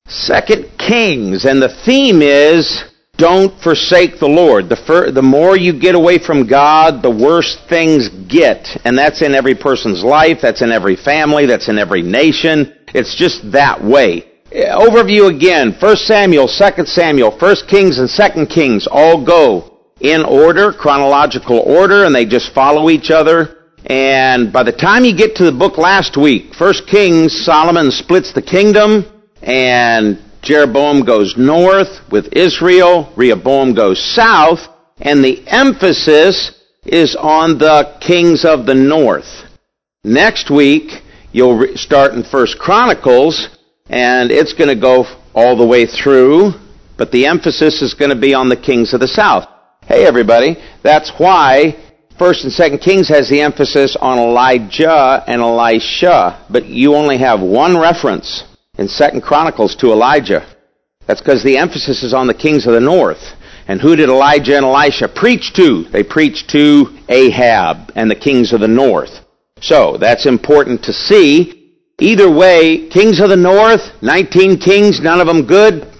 2 Kings, and the theme is, don't forsake the Lord. The more you get away from God, the worse things get. And that's in every person's life, that's in every family, that's in every nation. It's just that way. Overview again, 1 Samuel, 2 Samuel, 1 Kings and 2 Kings all go in order, chronological order, and they just follow each other. And by the time you get to the book last week, 1 Kings, Solomon splits the kingdom, and Jeroboam goes north with Israel, Rehoboam goes south, and the emphasis is on the kings of the north. Next week, you'll start in 1 Chronicles, and it's going to go all the way through, but the emphasis is going to be on the kings of the south. Hey everybody, that's why 1st and 2nd Kings has the emphasis on Elijah and Elisha, but you only have one reference in 2nd Chronicles to Elijah. That's because the emphasis is on the kings of the north. And who did Elijah and Elisha preach to? They preached to Ahab and the kings of the north. So, that's important to see. Either way, kings of the north, 19 kings, none of them good,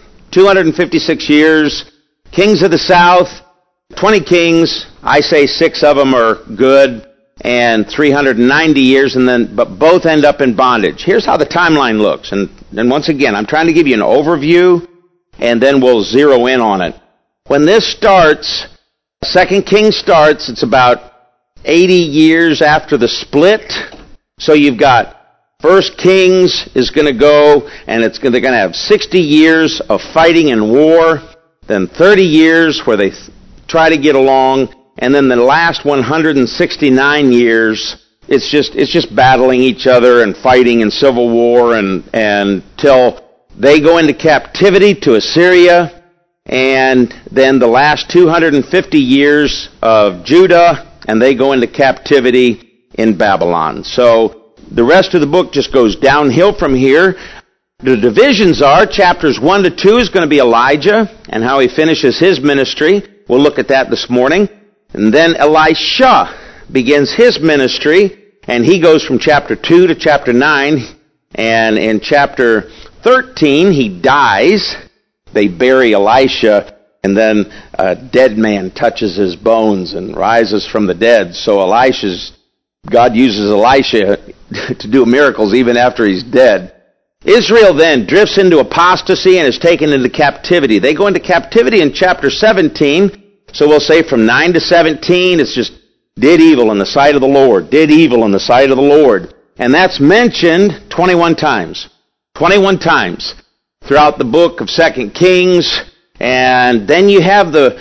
256 years. Kings of the south, 20 kings, I say 6 of them are good, and 390 years, but both end up in bondage. Here's how the timeline looks. And once again, I'm trying to give you an overview, and then we'll zero in on it. When this starts, 2 Kings starts, it's about 80 years after the split. So you've got 1 Kings is going to go, and they're going to have 60 years of fighting and war, then 30 years where they try to get along, and then the last 169 years, it's just battling each other and fighting in civil war and till they go into captivity to Assyria, and then the last 250 years of Judah, and they go into captivity in Babylon. So the rest of the book just goes downhill from here. The divisions are, chapters 1 to 2 is going to be Elijah and how he finishes his ministry. We'll look at that this morning. And then Elisha begins his ministry, and he goes from chapter 2 to chapter 9. And in chapter 13, he dies. They bury Elisha, and then a dead man touches his bones and rises from the dead. So God uses Elisha to do miracles even after he's dead. Israel then drifts into apostasy and is taken into captivity. They go into captivity in chapter 17. So we'll say from 9 to 17, it's just did evil in the sight of the Lord, did evil in the sight of the Lord. And that's mentioned 21 times. 21 times throughout the book of 2 Kings. And then you have the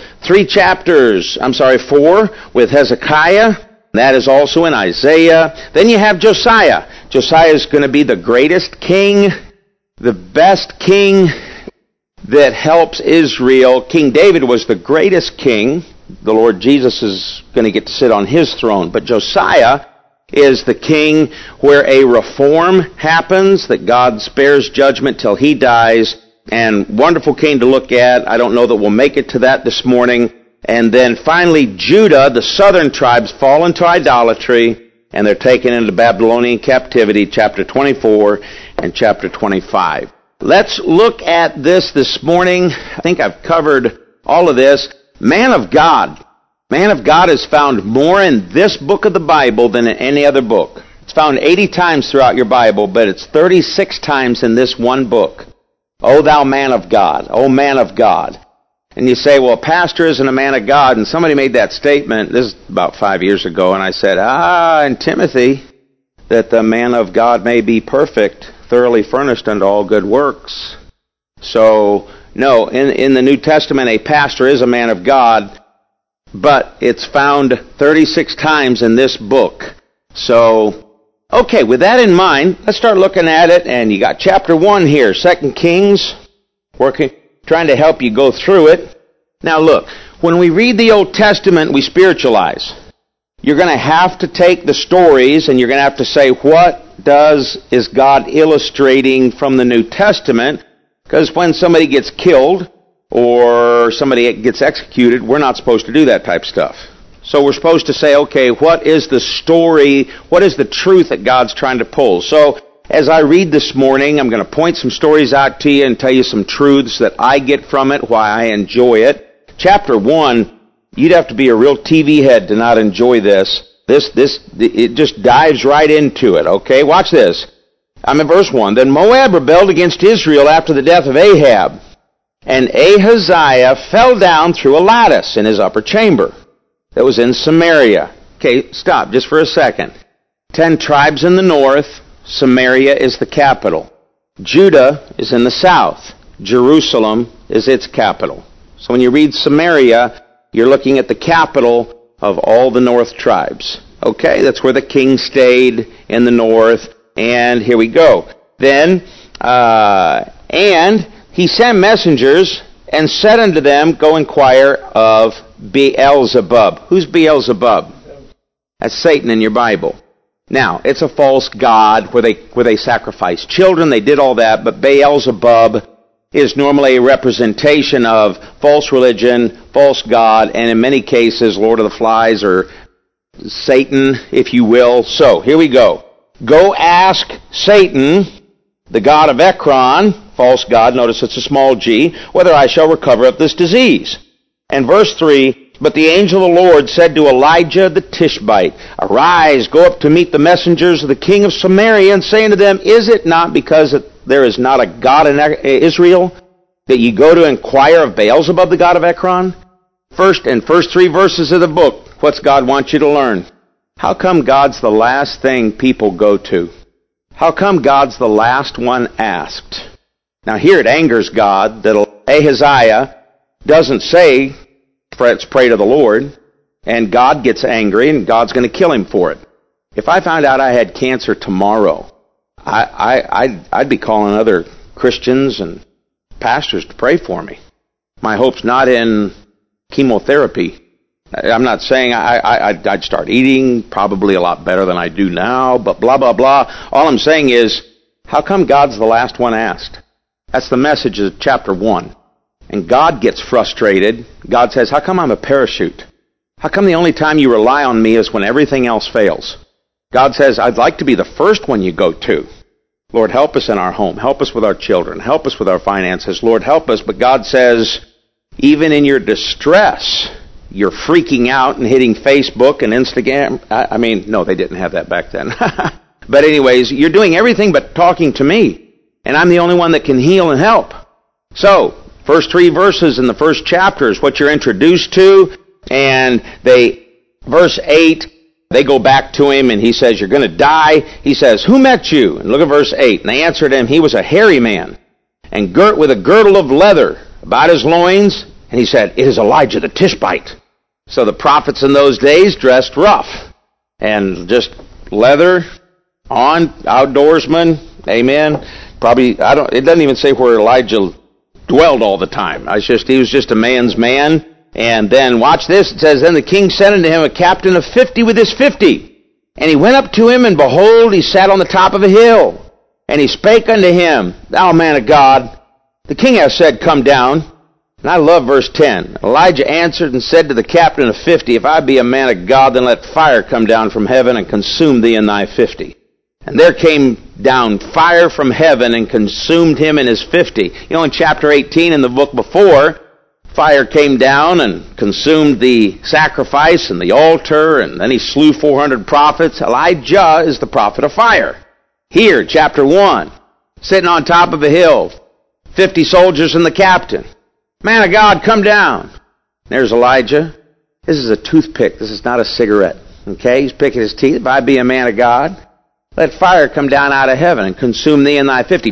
4 with Hezekiah. That is also in Isaiah. Then you have Josiah. Josiah is going to be the greatest king, the best king that helps Israel. King David was the greatest king. The Lord Jesus is going to get to sit on his throne. But Josiah is the king where a reform happens, that God spares judgment till he dies. And wonderful king to look at. I don't know that we'll make it to that this morning. And then finally Judah, the southern tribes, fall into idolatry, and they're taken into Babylonian captivity, chapter 24 and chapter 25. Let's look at this morning. I think I've covered all of this. Man of God. Man of God is found more in this book of the Bible than in any other book. It's found 80 times throughout your Bible, but it's 36 times in this one book. O thou man of God. O man of God. And you say, well, a pastor isn't a man of God. And somebody made that statement, this is about 5 years ago, and I said, in Timothy, that the man of God may be perfect, thoroughly furnished unto all good works. So, no, in the New Testament, a pastor is a man of God, but it's found 36 times in this book. So, okay, with that in mind, let's start looking at it, and you got chapter 1 here, 2 Kings, trying to help you go through it. Now look, when we read the Old Testament, we spiritualize. You're going to have to take the stories, and you're going to have to say, what is God illustrating from the New Testament? Because when somebody gets killed or somebody gets executed, we're not supposed to do that type of stuff. So we're supposed to say, okay, what is the story? What is the truth that God's trying to pull? So as I read this morning, I'm going to point some stories out to you and tell you some truths that I get from it, why I enjoy it. Chapter 1, you'd have to be a real TV head to not enjoy this. It just dives right into it, okay? Watch this. I'm in verse 1. Then Moab rebelled against Israel after the death of Ahab, and Ahaziah fell down through a lattice in his upper chamber that was in Samaria. Okay, stop just for a second. 10 tribes in the north. Samaria is the capital. Judah is in the south. Jerusalem is its capital. So when you read Samaria, you're looking at the capital of all the north tribes. Okay, that's where the king stayed in the north. And here we go. Then, and he sent messengers and said unto them, go inquire of Beelzebub. Who's Beelzebub? That's Satan in your Bible. Now, it's a false god where they sacrifice children. They did all that, but Beelzebub is normally a representation of false religion, false god, and in many cases, Lord of the Flies or Satan, if you will. So, here we go. Go ask Satan, the god of Ekron, false god, notice it's a small g, whether I shall recover of this disease. And verse 3, but the angel of the Lord said to Elijah the Tishbite, arise, go up to meet the messengers of the king of Samaria, and say unto them, is it not because there is not a God in Israel that ye go to inquire of Beelzebub, the god of Ekron? First 3 verses of the book, what's God want you to learn? How come God's the last thing people go to? How come God's the last one asked? Now here it angers God that Ahaziah doesn't say, let's pray to the Lord, and God gets angry, and God's going to kill him for it. If I found out I had cancer tomorrow, I'd be calling other Christians and pastors to pray for me. My hope's not in chemotherapy. I'm not saying I'd start eating probably a lot better than I do now, but blah, blah, blah. All I'm saying is, how come God's the last one asked? That's the message of chapter 1. And God gets frustrated. God says, how come I'm a parachute? How come the only time you rely on me is when everything else fails? God says, I'd like to be the first one you go to. Lord, help us in our home. Help us with our children. Help us with our finances. Lord, help us. But God says, even in your distress, you're freaking out and hitting Facebook and Instagram. No, they didn't have that back then. But anyways, you're doing everything but talking to me. And I'm the only one that can heal and help. So, first 3 verses in the first chapter is what you're introduced to. And verse 8, they go back to him and he says, you're going to die. He says, who met you? And look at verse 8. And they answered him, he was a hairy man and girt with a girdle of leather about his loins. And he said, it is Elijah the Tishbite. So the prophets in those days dressed rough and just leather on, outdoorsman. Amen. It doesn't even say where Elijah dwelled all the time. He was just a man's man. And then, watch this, it says, then the king sent unto him a captain of 50 with his 50. And he went up to him, and behold, he sat on the top of a hill. And he spake unto him, thou man of God, the king hath said, come down. And I love verse 10. Elijah answered and said to the captain of 50, if I be a man of God, then let fire come down from heaven and consume thee and thy 50. And there came down fire from heaven and consumed him and his 50. In chapter 18 in the book before, fire came down and consumed the sacrifice and the altar, and then he slew 400 prophets. Elijah is the prophet of fire. Here, chapter 1, sitting on top of a hill, 50 soldiers and the captain. Man of God, come down. There's Elijah. This is a toothpick. This is not a cigarette. Okay? He's picking his teeth. If I be a man of God, let fire come down out of heaven and consume thee and thy 50.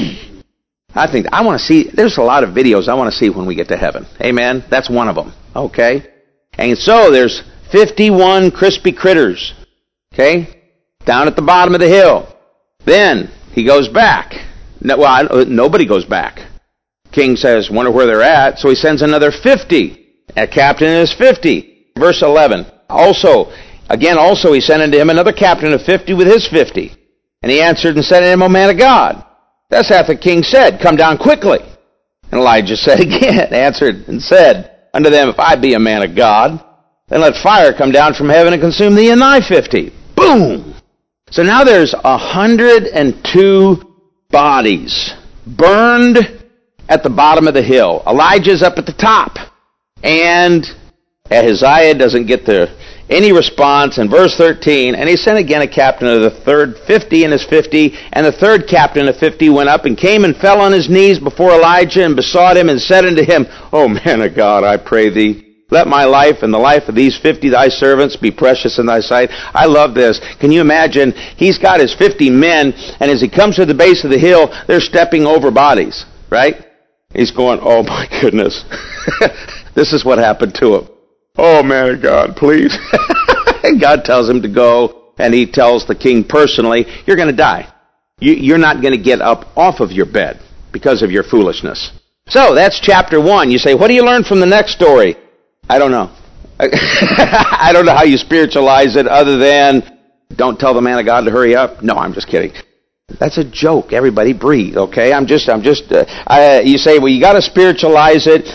I want to see, there's a lot of videos I want to see when we get to heaven. Amen? That's one of them. Okay? And so there's 51 crispy critters. Okay? Down at the bottom of the hill. Then he goes back. Nobody goes back. King says, wonder where they're at. So he sends another 50. A captain is 50. Verse 11. Also he sent unto him another captain of 50 with his 50. And he answered and said unto him, O man of God, thus hath the king said, come down quickly. And Elijah said again, answered and said unto them, if I be a man of God, then let fire come down from heaven and consume thee and thy 50. Boom! So now there's 102 bodies burned at the bottom of the hill. Elijah's up at the top. And Ahaziah doesn't get any response in verse 13. And he sent again a captain of the third 50 and his 50. And the third captain of 50 went up and came and fell on his knees before Elijah and besought him and said unto him, O man of God, I pray thee, let my life and the life of these 50 thy servants be precious in thy sight. I love this. Can you imagine? He's got his 50 men, and as he comes to the base of the hill, they're stepping over bodies, right? He's going, oh my goodness. This is what happened to him. Oh man of God, please. And God tells him to go, and he tells the king personally, you're going to die. You're not going to get up off of your bed because of your foolishness. So that's chapter 1. You say, what do you learn from the next story? I don't know. I don't know how you spiritualize it other than don't tell the man of God to hurry up. No, I'm just kidding. That's a joke. Everybody breathe, okay? You say, well, you got to spiritualize it.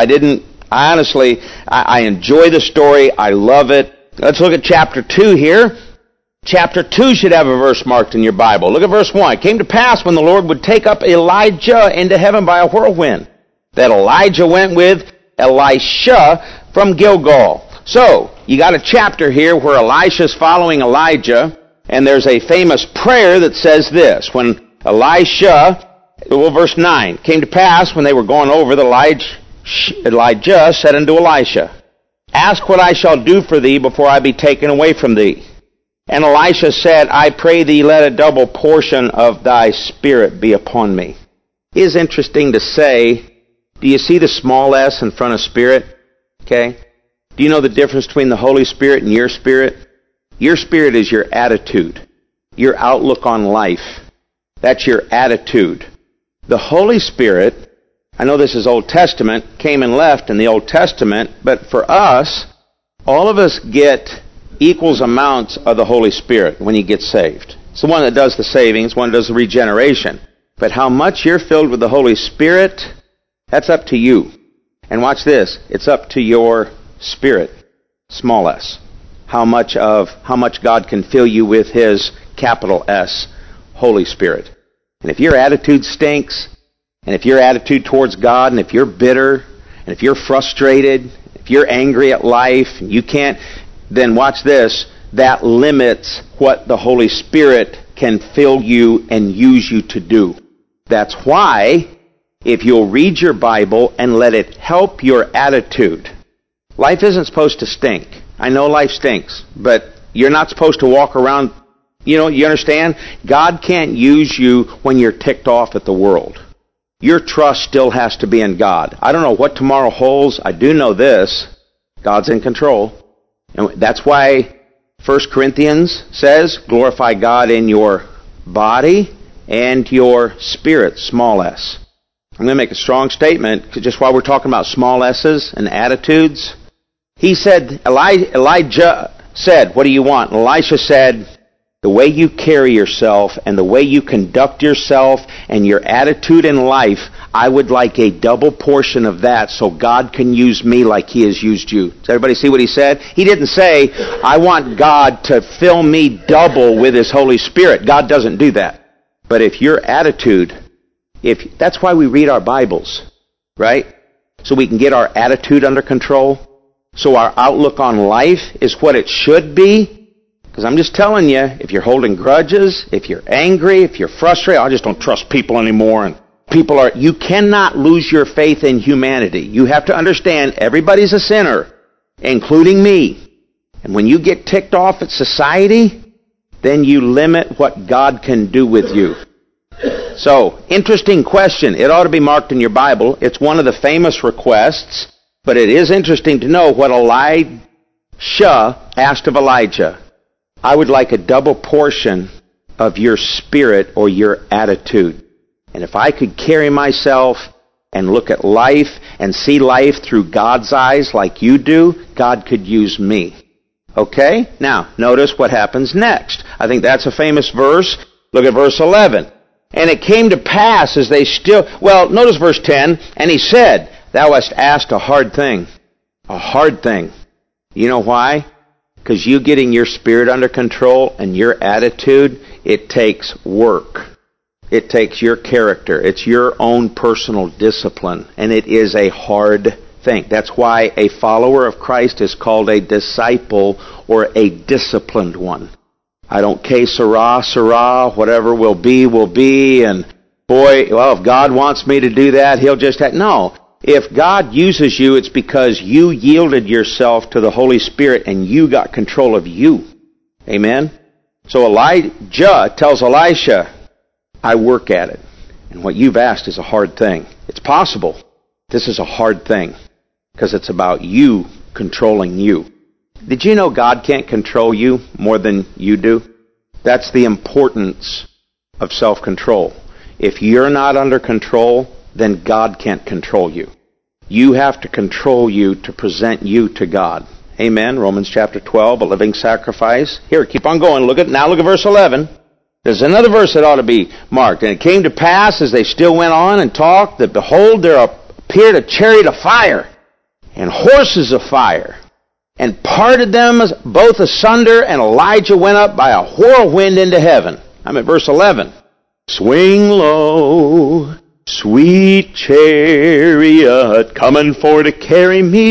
I enjoy the story. I love it. Let's look at chapter 2 here. Chapter 2 should have a verse marked in your Bible. Look at verse 1. It came to pass when the Lord would take up Elijah into heaven by a whirlwind, that Elijah went with Elisha from Gilgal. So, you got a chapter here where Elisha's following Elijah, and there's a famous prayer that says this. When verse 9, came to pass when they were going over, Elijah said unto Elisha, ask what I shall do for thee before I be taken away from thee. And Elisha said, I pray thee, let a double portion of thy spirit be upon me. It is interesting to say, do you see the small s in front of spirit? Okay? Do you know the difference between the Holy Spirit and your spirit? Your spirit is your attitude, your outlook on life. That's your attitude. The Holy Spirit, I know this is Old Testament, came and left in the Old Testament, but for us, all of us get equals amounts of the Holy Spirit when you get saved. It's the one that does the saving, it's the one that does the regeneration. But how much you're filled with the Holy Spirit, that's up to you. And watch this. It's up to your spirit, small s. How much God can fill you with His capital S, Holy Spirit. And if your attitude stinks, and if your attitude towards God, and if you're bitter, and if you're frustrated, if you're angry at life, and you can't, then watch this. That limits what the Holy Spirit can fill you and use you to do. That's why, if you'll read your Bible and let it help your attitude. Life isn't supposed to stink. I know life stinks, but you're not supposed to walk around, you understand? God can't use you when you're ticked off at the world. Your trust still has to be in God. I don't know what tomorrow holds. I do know this. God's in control. And that's why 1 Corinthians says, glorify God in your body and your spirit, small s. I'm going to make a strong statement, just while we're talking about small s's and attitudes. He said, Elijah said, what do you want? And Elisha said, the way you carry yourself and the way you conduct yourself and your attitude in life, I would like a double portion of that so God can use me like He has used you. Does everybody see what he said? He didn't say, I want God to fill me double with His Holy Spirit. God doesn't do that. But if your attitude, that's why we read our Bibles, right? So we can get our attitude under control. So our outlook on life is what it should be. Because I'm just telling you, if you're holding grudges, if you're angry, if you're frustrated, I just don't trust people anymore. And you cannot lose your faith in humanity. You have to understand everybody's a sinner, including me. And when you get ticked off at society, then you limit what God can do with you. So, interesting question. It ought to be marked in your Bible. It's one of the famous requests, but it is interesting to know what Elisha asked of Elijah. I would like a double portion of your spirit or your attitude. And if I could carry myself and look at life and see life through God's eyes like you do, God could use me. Okay? Now, notice what happens next. I think that's a famous verse. Look at verse 11. And it came to pass as they notice verse 10, and he said, thou hast asked a hard thing. A hard thing. You know why? Because you getting your spirit under control and your attitude, it takes work. It takes your character. It's your own personal discipline. And it is a hard thing. That's why a follower of Christ is called a disciple or a disciplined one. I don't que sera, whatever will be, and boy, well, if God wants me to do that, He'll just have... No. If God uses you, it's because you yielded yourself to the Holy Spirit and you got control of you. Amen? So Elijah tells Elisha, I work at it. And what you've asked is a hard thing. It's possible. This is a hard thing because it's about you controlling you. Did you know God can't control you more than you do? That's the importance of self-control. If you're not under control, then God can't control you. You have to control you to present you to God. Amen. Romans chapter 12, a living sacrifice. Here, keep on going. Look at verse 11. There's another verse that ought to be marked. And it came to pass, as they still went on and talked, that behold, there appeared a chariot of fire and horses of fire, and parted them both asunder, and Elijah went up by a whirlwind into heaven. I'm at verse 11. Swing low, sweet chariot, coming for to carry me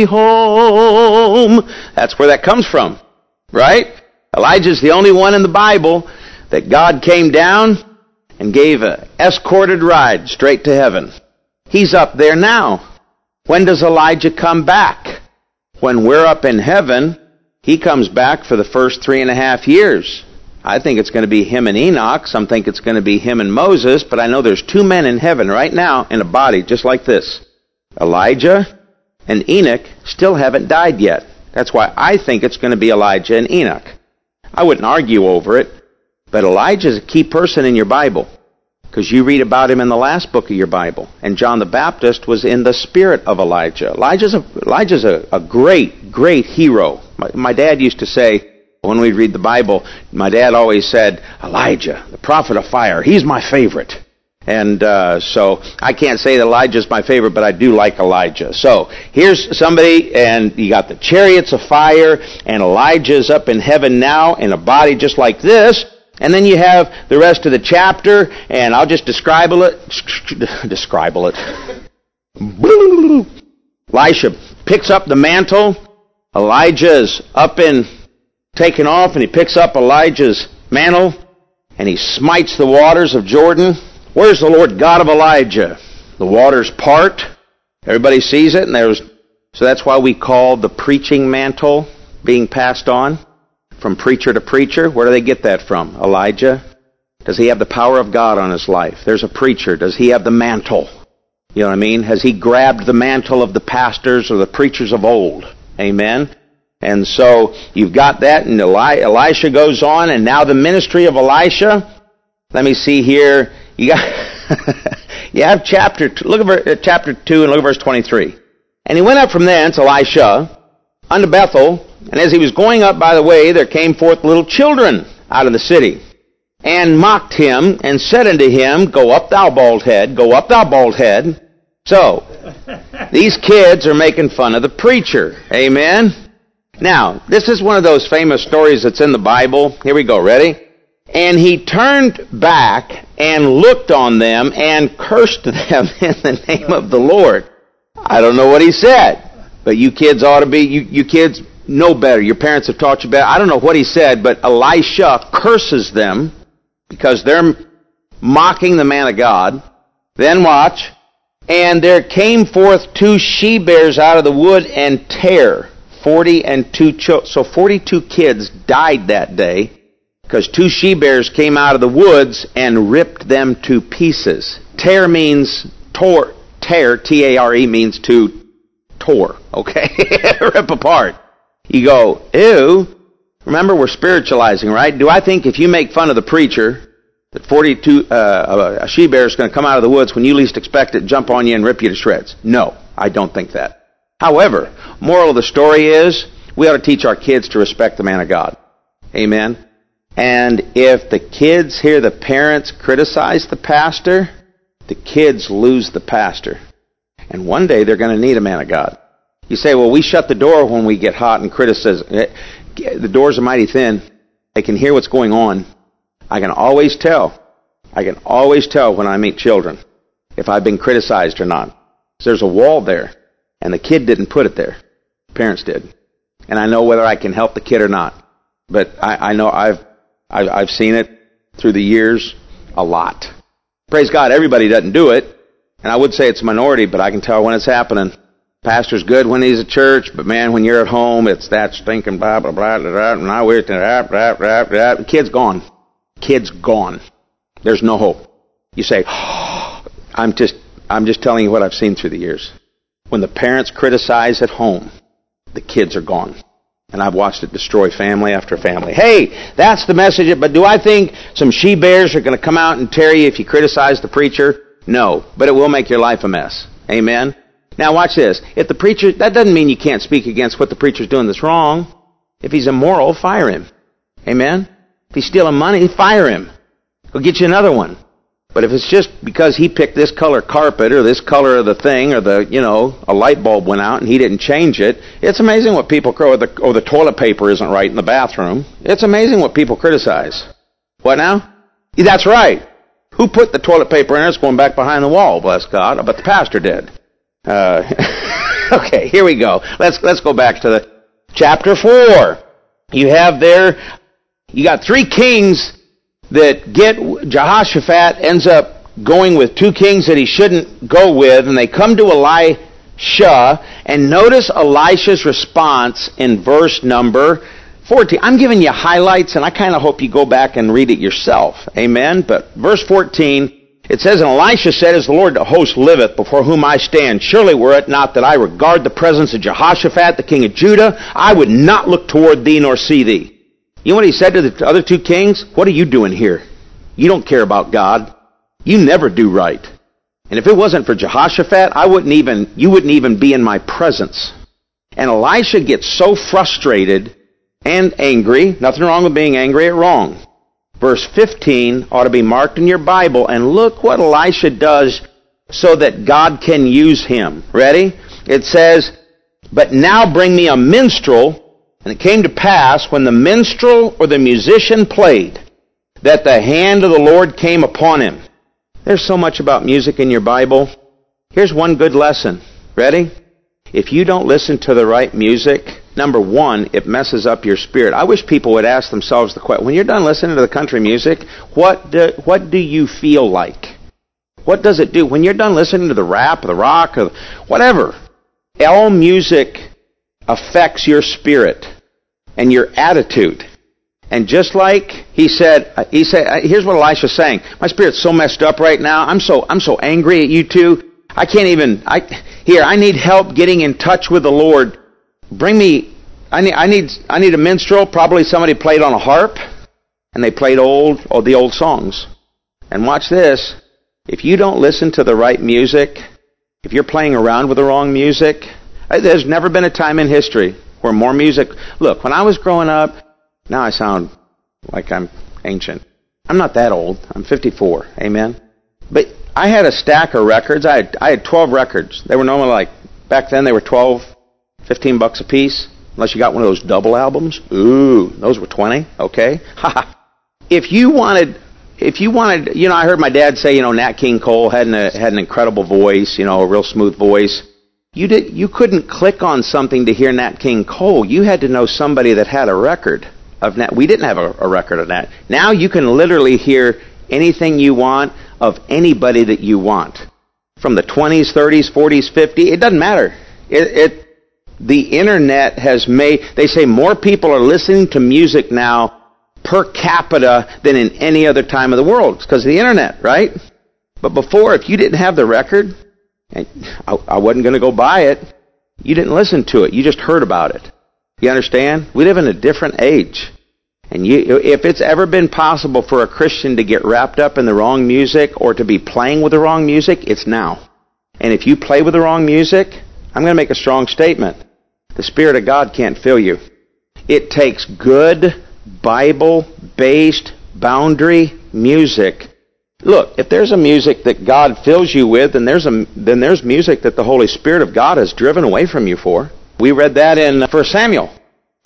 home. That's where that comes from, right? Elijah's the only one in the Bible that God came down and gave an escorted ride straight to heaven. He's up there now. When does Elijah come back? When we're up in heaven, he comes back for the first 3.5 years. I think it's going to be him and Enoch. Some think it's going to be him and Moses. But I know there's 2 men in heaven right now in a body just like this. Elijah and Enoch still haven't died yet. That's why I think it's going to be Elijah and Enoch. I wouldn't argue over it. But Elijah is a key person in your Bible. Because you read about him in the last book of your Bible. And John the Baptist was in the spirit of Elijah. Elijah's a great, great hero. My dad used to say, when we'd read the Bible, my dad always said, Elijah, the prophet of fire, he's my favorite. And so I can't say that Elijah's my favorite, but I do like Elijah. So here's somebody, and you got the chariots of fire, and Elijah's up in heaven now in a body just like this. And then you have the rest of the chapter, and I'll just describe it. Elisha picks up the mantle. Elijah's taken off, and he picks up Elijah's mantle, and he smites the waters of Jordan. Where's the Lord God of Elijah? The waters part. Everybody sees it, so that's why we call the preaching mantle being passed on. From preacher to preacher. Where do they get that from? Elijah? Does he have the power of God on his life? There's a preacher. Does he have the mantle? You know what I mean? Has he grabbed the mantle of the pastors or the preachers of old? Amen? And so you've got that, and Elisha goes on, and now the ministry of Elisha. Let me see here. You have chapter 2. Look at chapter 2 and look at verse 23. And he went up from thence, Elisha, unto Bethel. And as he was going up by the way, there came forth little children out of the city, and mocked him, and said unto him, Go up, thou bald head, go up, thou bald head. So, these kids are making fun of the preacher. Amen? Now, this is one of those famous stories that's in the Bible. Here we go, ready? And he turned back and looked on them and cursed them in the name of the Lord. I don't know what he said, but you kids ought to be, you kids know better. Your parents have taught you better. I don't know what he said, but Elisha curses them because they're mocking the man of God. Then watch. And there came forth 2 she-bears out of the wood and tare 42 children. So 42 kids died that day because 2 she-bears came out of the woods and ripped them to pieces. Tare means tore. Tare, T-A-R-E, means to tore. Okay? Rip apart. You go, ew. Remember, we're spiritualizing, right? Do I think if you make fun of the preacher, that 42 a she-bear is going to come out of the woods when you least expect it, jump on you and rip you to shreds? No, I don't think that. However, moral of the story is, we ought to teach our kids to respect the man of God. Amen? And if the kids hear the parents criticize the pastor, the kids lose the pastor. And one day they're going to need a man of God. You say, well, we shut the door when we get hot and criticism. the doors are mighty thin. They can hear what's going on. I can always tell when I meet children if I've been criticized or not. There's a wall there, and the kid didn't put it there. Parents did. And I know whether I can help the kid or not. But I know I've seen it through the years a lot. Praise God, everybody doesn't do it. And I would say it's a minority, but I can tell when it's happening. Pastor's good when he's at church, but man, when you're at home, it's that stinking blah, blah, blah, blah, blah, and I wish that, blah, blah, blah. The kid's gone. Kid's gone. There's no hope. You say, oh, I'm just telling you what I've seen through the years. When the parents criticize at home, the kids are gone. And I've watched it destroy family after family. Hey, that's the message, but do I think some she-bears are going to come out and tear you if you criticize the preacher? No, but it will make your life a mess. Amen? Now watch this. If the preacher, that doesn't mean you can't speak against what the preacher's doing that's wrong. If he's immoral, fire him. Amen? If he's stealing money, fire him. Go get you another one. But if it's just because he picked this color carpet or this color of the thing or a light bulb went out and he didn't change it, it's amazing what people, or the toilet paper isn't right in the bathroom. It's amazing what people criticize. What now? That's right. Who put the toilet paper in there? It's going back behind the wall, bless God. But the pastor did. Okay, here we go. Let's go back to the chapter 4. You got 3 kings that Jehoshaphat ends up going with 2 kings that he shouldn't go with, and they come to Elisha, and notice Elisha's response in verse number 14. I'm giving you highlights, and I kind of hope you go back and read it yourself. Amen? But verse 14, it says, And Elisha said, As the Lord of hosts liveth, before whom I stand, surely were it not that I regard the presence of Jehoshaphat, the king of Judah, I would not look toward thee nor see thee. You know what he said to the other 2 kings? What are you doing here? You don't care about God. You never do right. And if it wasn't for Jehoshaphat, you wouldn't even be in my presence. And Elisha gets so frustrated and angry. Nothing wrong with being angry at wrong. Verse 15 ought to be marked in your Bible, and look what Elisha does so that God can use him. Ready? It says, But now bring me a minstrel. And it came to pass, when the minstrel or the musician played, that the hand of the Lord came upon him. There's so much about music in your Bible. Here's one good lesson. Ready? If you don't listen to the right music, number 1, it messes up your spirit. I wish people would ask themselves the question, when you're done listening to the country music, what do you feel like? What does it do? When you're done listening to the rap or the rock or whatever, all music affects your spirit and your attitude. And just like he said, here's what Elisha's saying. My spirit's so messed up right now. I'm so angry at you two. I can't even, I need help getting in touch with the Lord. I need a minstrel. Probably somebody played on a harp, and they played the old songs. And watch this. If you don't listen to the right music, if you're playing around with the wrong music, there's never been a time in history where more music. Look, when I was growing up, now I sound like I'm ancient. I'm not that old. I'm 54. Amen. But I had a stack of records. I had 12 records. They were normally back then they were $12, $15 a piece. Unless you got one of those double albums. Ooh, those were 20. Okay. If you wanted, I heard my dad say, Nat King Cole had an incredible voice, a real smooth voice. You couldn't click on something to hear Nat King Cole. You had to know somebody that had a record of Nat. We didn't have a record of Nat. Now you can literally hear anything you want of anybody that you want. From the 20s, 30s, 40s, 50s, it doesn't matter. The internet has made, they say more people are listening to music now per capita than in any other time of the world. It's because of the internet, right? But before, if you didn't have the record, and I wasn't going to go buy it, you didn't listen to it. You just heard about it. You understand? We live in a different age. And if it's ever been possible for a Christian to get wrapped up in the wrong music or to be playing with the wrong music, it's now. And if you play with the wrong music, I'm going to make a strong statement. The Spirit of God can't fill you. It takes good, Bible-based, boundary music. Look, if there's a music that God fills you with, then there's music that the Holy Spirit of God has driven away from you for. We read that in 1 Samuel.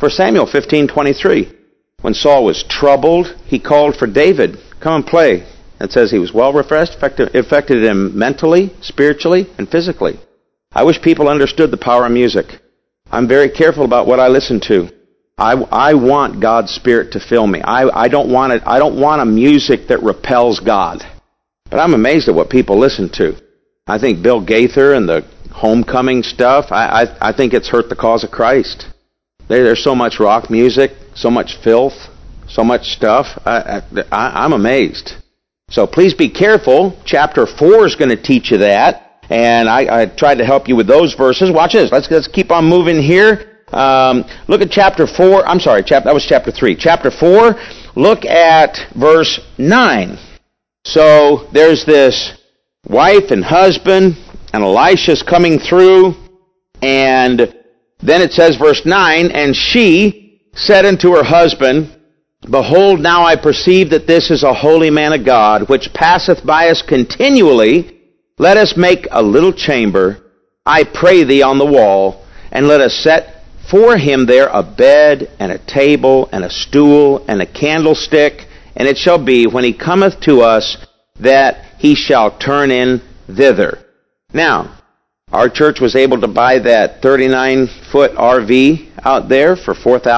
1 Samuel 15:23. When Saul was troubled, he called for David. Come and play. It says he was well refreshed, affected him mentally, spiritually, and physically. I wish people understood the power of music. I'm very careful about what I listen to. I want God's Spirit to fill me. I don't want it. I don't want a music that repels God. But I'm amazed at what people listen to. I think Bill Gaither and the homecoming stuff, I think it's hurt the cause of Christ. There's so much rock music, so much filth, so much stuff. I'm amazed. So please be careful. Chapter 4 is going to teach you that. And I tried to help you with those verses. Watch this. Let's keep on moving here. Look at chapter 4. I'm sorry, that was chapter 3. Chapter 4, look at verse 9. So there's this wife and husband, and Elisha's coming through, and then it says, verse 9, and she said unto her husband, Behold, now I perceive that this is a holy man of God, which passeth by us continually. Let us make a little chamber, I pray thee, on the wall, and let us set for him there a bed, and a table, and a stool, and a candlestick, and it shall be, when he cometh to us, that he shall turn in thither. Now, our church was able to buy that 39-foot RV out there for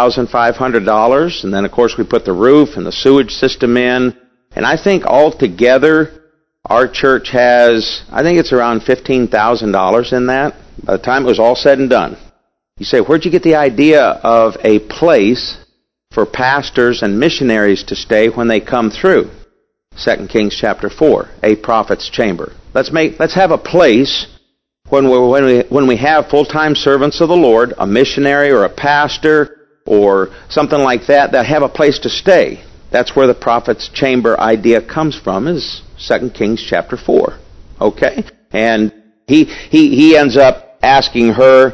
$4,500, and then, of course, we put the roof and the sewage system in, and I think altogether, our church has, I think it's around $15,000 in that, by the time it was all said and done. You say, where'd you get the idea of a place for pastors and missionaries to stay when they come through? 2 Kings chapter 4, a prophet's chamber. Let's have a place when we have full-time servants of the Lord, a missionary or a pastor or something like that have a place to stay. That's where the prophet's chamber idea comes from, is 2 Kings chapter 4. Okay? And he ends up asking her,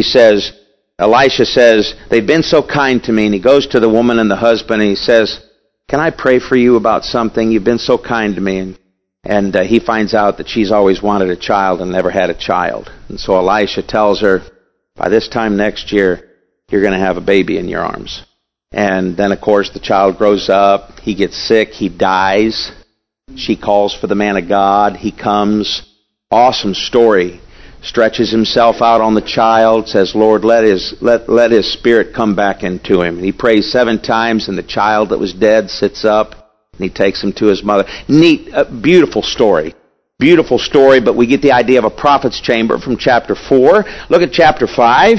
Elisha says, they've been so kind to me, and he goes to the woman and the husband and he says, can I pray for you about something? You've been so kind to me. And he finds out that she's always wanted a child and never had a child. And so Elisha tells her, by this time next year, you're going to have a baby in your arms. And then, of course, the child grows up, he gets sick, he dies. She calls for the man of God, he comes. Awesome story. Stretches himself out on the child, says, Lord, let his spirit come back into him. And he prays 7 times, and the child that was dead sits up, and he takes him to his mother. Neat, beautiful story. Beautiful story, but we get the idea of a prophet's chamber from chapter 4. Look at chapter 5.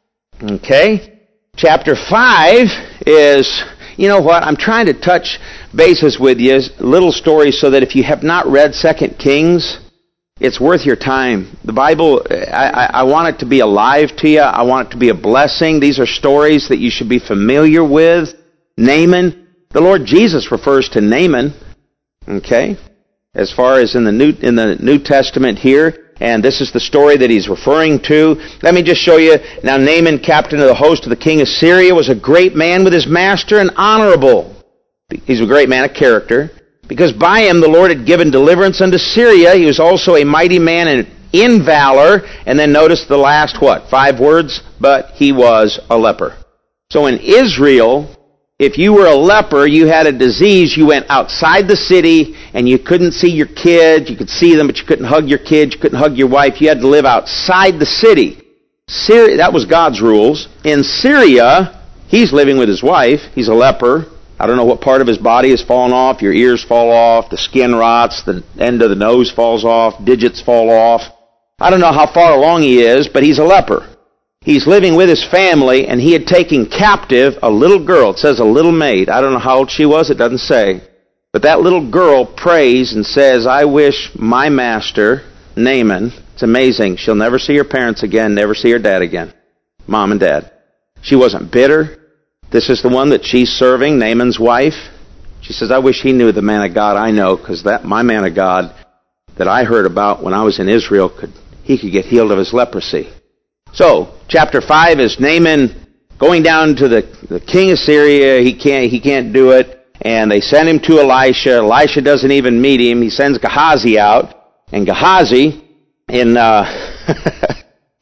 Okay. Chapter 5 is, you know what, I'm trying to touch bases with you, little stories, so that if you have not read 2 Kings, it's worth your time. The Bible, I want it to be alive to you. I want it to be a blessing. These are stories that you should be familiar with. Naaman. The Lord Jesus refers to Naaman, okay, as far as in the New Testament here. And this is the story that he's referring to. Let me just show you. Now Naaman, captain of the host of the king of Syria, was a great man with his master and honorable. He's a great man of character. Because by him the Lord had given deliverance unto Syria. He was also a mighty man in valor. And then notice the last, 5 words? But he was a leper. So in Israel, if you were a leper, you had a disease, you went outside the city and you couldn't see your kids. You could see them, but you couldn't hug your kids. You couldn't hug your wife. You had to live outside the city. Syria, that was God's rules. In Syria, he's living with his wife. He's a leper. I don't know what part of his body has fallen off. Your ears fall off. The skin rots. The end of the nose falls off. Digits fall off. I don't know how far along he is, but he's a leper. He's living with his family, and he had taken captive a little girl. It says a little maid. I don't know how old she was. It doesn't say. But that little girl prays and says, I wish my master, Naaman, it's amazing. She'll never see her parents again, never see her dad again. Mom and dad. She wasn't bitter. This is the one that she's serving, Naaman's wife. She says, I wish he knew the man of God I know, because my man of God that I heard about when I was in Israel, he could get healed of his leprosy. So, chapter 5 is Naaman going down to the king of Syria. He can't do it. And they send him to Elisha. Elisha doesn't even meet him. He sends Gehazi out. And Gehazi, in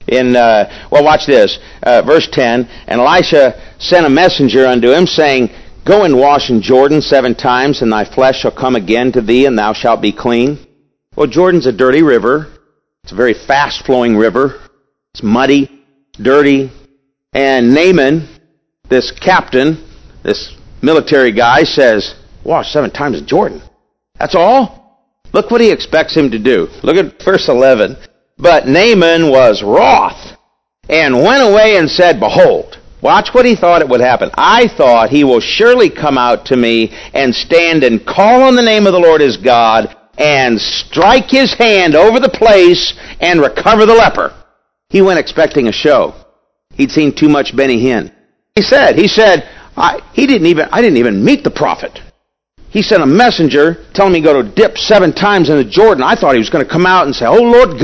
Well, watch this. Verse 10, and Elisha sent a messenger unto him, saying, Go and wash in Jordan 7 times, and thy flesh shall come again to thee, and thou shalt be clean. Well, Jordan's a dirty river. It's a very fast-flowing river. It's muddy, dirty. And Naaman, this captain, this military guy, says, Wash 7 times in Jordan. That's all? Look what he expects him to do. Look at verse 11. But Naaman was wroth, and went away and said, Behold, watch what he thought it would happen. I thought he will surely come out to me and stand and call on the name of the Lord his God and strike his hand over the place and recover the leper. He went expecting a show. He'd seen too much Benny Hinn. He said, I didn't even meet the prophet. He sent a messenger telling me to go to dip 7 times in the Jordan. I thought he was going to come out and say, Oh, Lord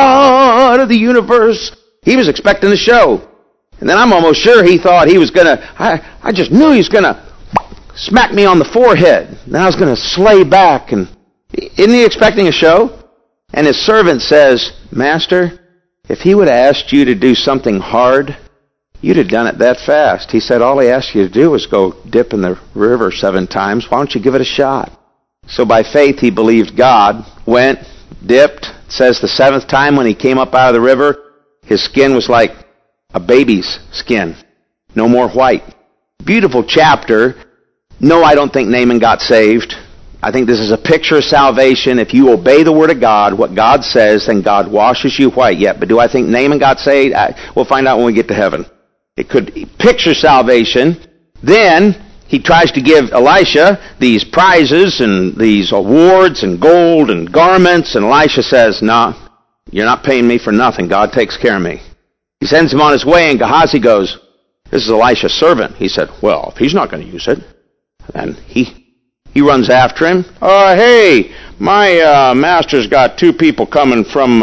God of the universe. He was expecting the show. And then I'm almost sure he thought he was going to, I just knew he was going to smack me on the forehead. Then I was going to slay back. And isn't he expecting a show? And his servant says, Master, if he would have asked you to do something hard, you'd have done it that fast. He said, all he asked you to do was go dip in the river 7 times. Why don't you give it a shot? So by faith he believed God, went, dipped. It says the 7th time when he came up out of the river, his skin was like a baby's skin. No more white. Beautiful chapter. No, I don't think Naaman got saved. I think this is a picture of salvation. If you obey the Word of God, what God says, then God washes you white yet. But do I think Naaman got saved? We'll find out when we get to heaven. It could picture salvation. Then he tries to give Elisha these prizes and these awards and gold and garments. And Elisha says, No, you're not paying me for nothing. God takes care of me. He sends him on his way, and Gehazi goes, This is Elisha's servant. He said, Well, if he's not going to use it. And he runs after him. Hey, my master's got 2 people coming from...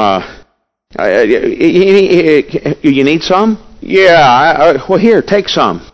you need some? Yeah, well, here, take some.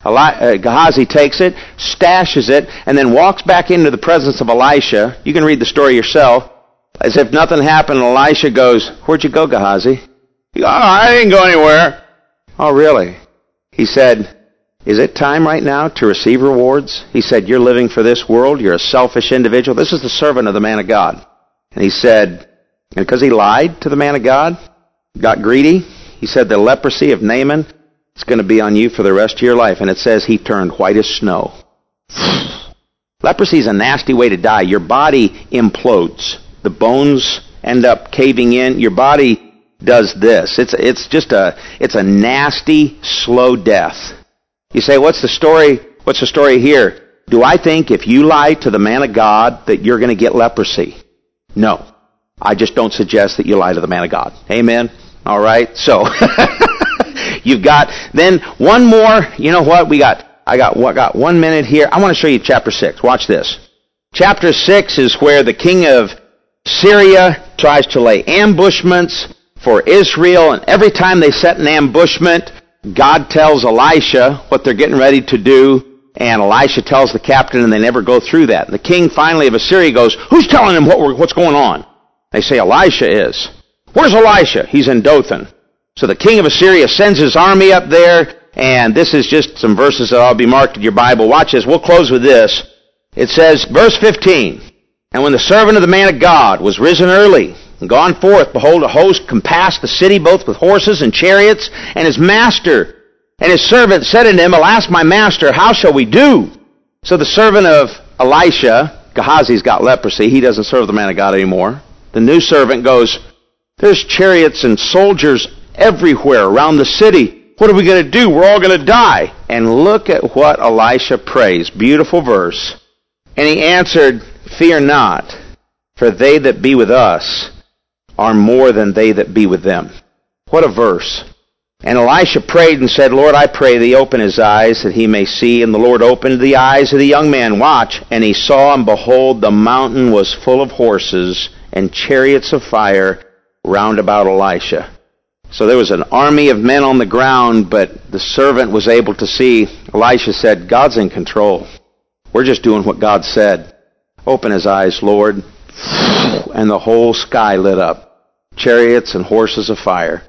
Gehazi takes it, stashes it, and then walks back into the presence of Elisha. You can read the story yourself. As if nothing happened, Elisha goes, Where'd you go, Gehazi? He goes, I didn't go anywhere. Oh, really? He said, Is it time right now to receive rewards? He said, You're living for this world. You're a selfish individual. This is the servant of the man of God. And he said, and because he lied to the man of God, got greedy, he said, the leprosy of Naaman is going to be on you for the rest of your life. And it says he turned white as snow. Leprosy is a nasty way to die. Your body implodes. The bones end up caving in. Your body does this. It's a nasty, slow death. You say, what's the story? What's the story here? Do I think if you lie to the man of God that you're going to get leprosy? No. I just don't suggest that you lie to the man of God. Amen? All right? So, you've got, then one more, you know what? I got 1 minute here. I want to show you chapter 6. Watch this. Chapter 6 is where the king of Syria tries to lay ambushments for Israel, and every time they set an ambushment, God tells Elisha what they're getting ready to do, and Elisha tells the captain, and they never go through that. And the king finally of Assyria goes, Who's telling him what's going on? They say, Elisha is. Where's Elisha? He's in Dothan. So the king of Assyria sends his army up there, and this is just some verses that I'll be marked in your Bible. Watch this. We'll close with this. It says, verse 15, And when the servant of the man of God was risen early, and gone forth, behold, a host compassed the city both with horses and chariots, and his master and his servant said unto him, Alas, my master, how shall we do? So the servant of Elisha, Gehazi's got leprosy, he doesn't serve the man of God anymore. The new servant goes, There's chariots and soldiers everywhere around the city. What are we going to do? We're all going to die. And look at what Elisha prays. Beautiful verse. And he answered, Fear not, for they that be with us are more than they that be with them. What a verse. And Elisha prayed and said, Lord, I pray thee, open his eyes that he may see. And the Lord opened the eyes of the young man. Watch. And he saw, and behold, the mountain was full of horses and chariots of fire round about Elisha. So there was an army of men on the ground, but the servant was able to see. Elisha said, God's in control. We're just doing what God said. Open his eyes, Lord. And the whole sky lit up. Chariots and horses of fire.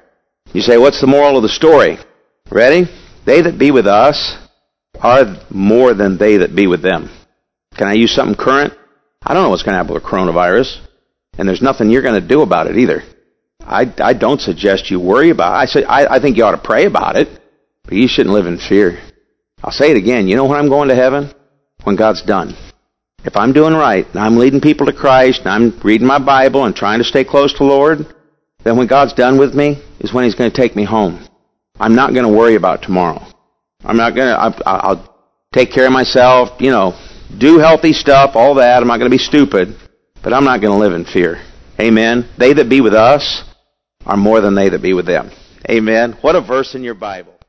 You say, what's the moral of the story? Ready? They that be with us are more than they that be with them. Can I use something current? I don't know what's going to happen with coronavirus, and there's nothing you're going to do about it either. I don't suggest you worry about it. I think you ought to pray about it, but you shouldn't live in fear. I'll say it again. You know when I'm going to heaven? When God's done. If I'm doing right, and I'm leading people to Christ, and I'm reading my Bible and trying to stay close to the Lord, then when God's done with me is when He's going to take me home. I'm not going to worry about tomorrow. I'll take care of myself, do healthy stuff, all that. I'm not going to be stupid, but I'm not going to live in fear. Amen. They that be with us are more than they that be with them. Amen. What a verse in your Bible.